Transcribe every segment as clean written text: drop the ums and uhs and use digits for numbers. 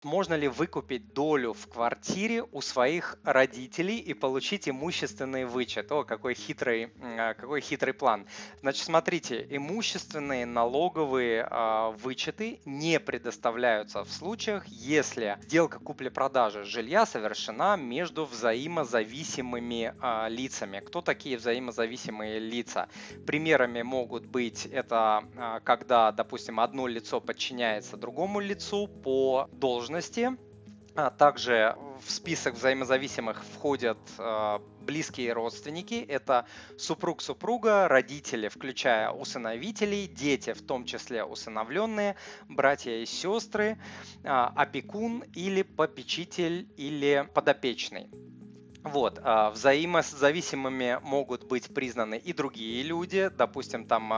Можно ли выкупить долю в квартире у своих родителей и получить имущественный вычет? О, какой хитрый план. Значит, смотрите, имущественные налоговые вычеты не предоставляются в случаях, если сделка купли-продажи жилья совершена между взаимозависимыми лицами. Кто такие взаимозависимые лица? Примерами могут быть это когда, допустим, одно лицо подчиняется другому лицу по должности. Также в список взаимозависимых входят близкие родственники. Это супруг-супруга, родители, включая усыновителей, дети, в том числе усыновленные, братья и сестры, опекун или попечитель или подопечный. Взаимозависимыми могут быть признаны и другие люди, допустим, там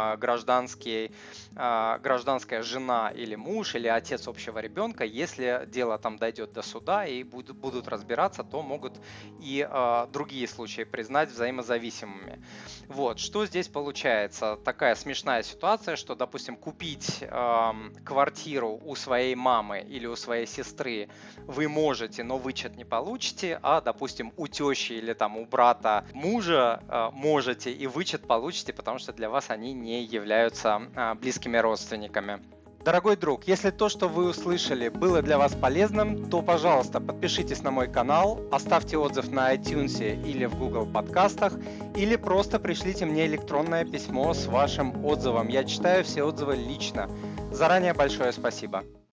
гражданская жена или муж, или отец общего ребенка. Если дело там дойдет до суда и будут разбираться, то могут и другие случаи признать взаимозависимыми. Что здесь получается? Такая смешная ситуация, что, допустим, купить квартиру у своей мамы или у своей сестры вы можете, но вычет не получите, а, допустим, у тещи или там у брата мужа можете и вычет получите, потому что для вас они не являются близкими родственниками. Дорогой друг, если то, что вы услышали, было для вас полезным, то, пожалуйста, подпишитесь на мой канал, оставьте отзыв на iTunes или в Google подкастах, или просто пришлите мне электронное письмо с вашим отзывом. Я читаю все отзывы лично. Заранее большое спасибо.